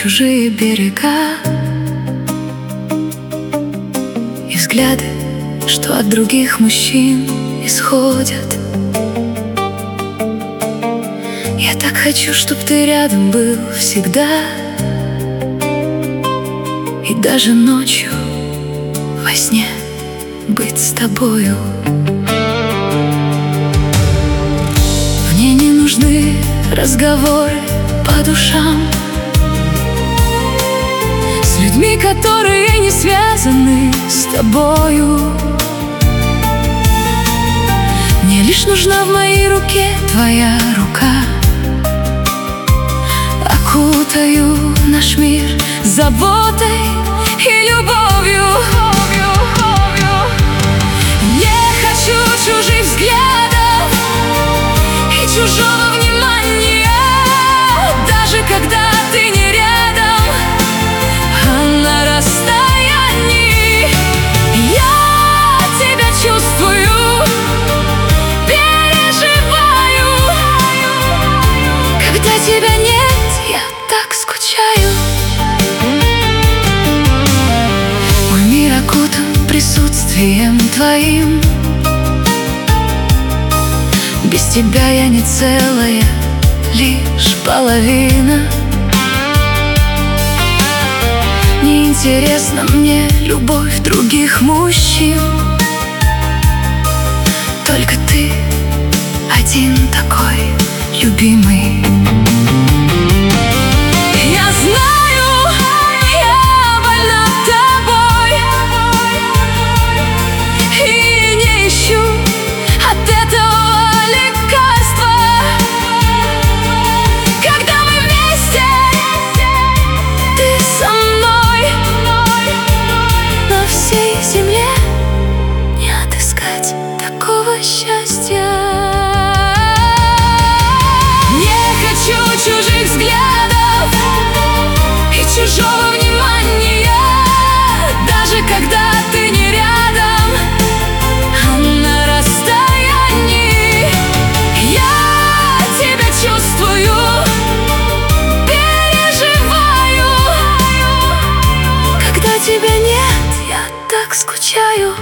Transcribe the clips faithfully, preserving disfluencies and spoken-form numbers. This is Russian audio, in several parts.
чужие берега и взгляды, что от других мужчин исходят. Я так хочу, чтоб ты рядом был всегда, и даже ночью во сне быть с тобою. Мне не нужны разговоры по душам с людьми, которые не связаны с тобою. Мне лишь нужна в моей руке твоя рука. Окутаю наш мир заботой и любовью. Не хочу чужих взглядов и чужого внимания, даже когда ты не рядом, а на расстоянии. Я тебя чувствую, переживаю. Когда тебя нет, я так скучаю. Мой мир окутан присутствием твоим. Без тебя я не целая, лишь половина. Неинтересна мне любовь других мужчин. Только ты один такой любимый. Я знаю, я больна тобой и не ищу от этого лекарства. Когда мы вместе, ты со мной, на всей земле не отыскать такого счастья. Чужих взглядов и чужого внимания, даже когда ты не рядом, а на расстоянии. Я тебя чувствую, переживаю. Когда тебя нет, я так скучаю.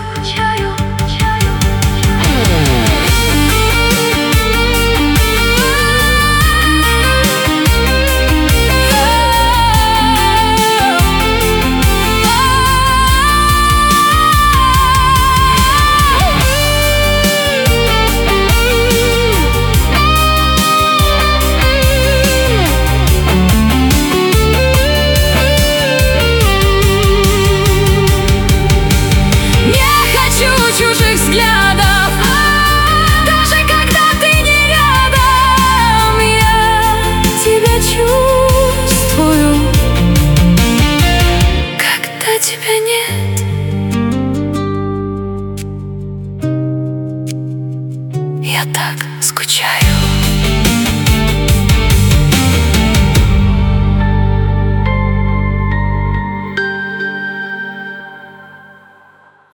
Чужих взглядов, даже когда ты не рядом, я тебя чувствую. Когда тебя нет, я так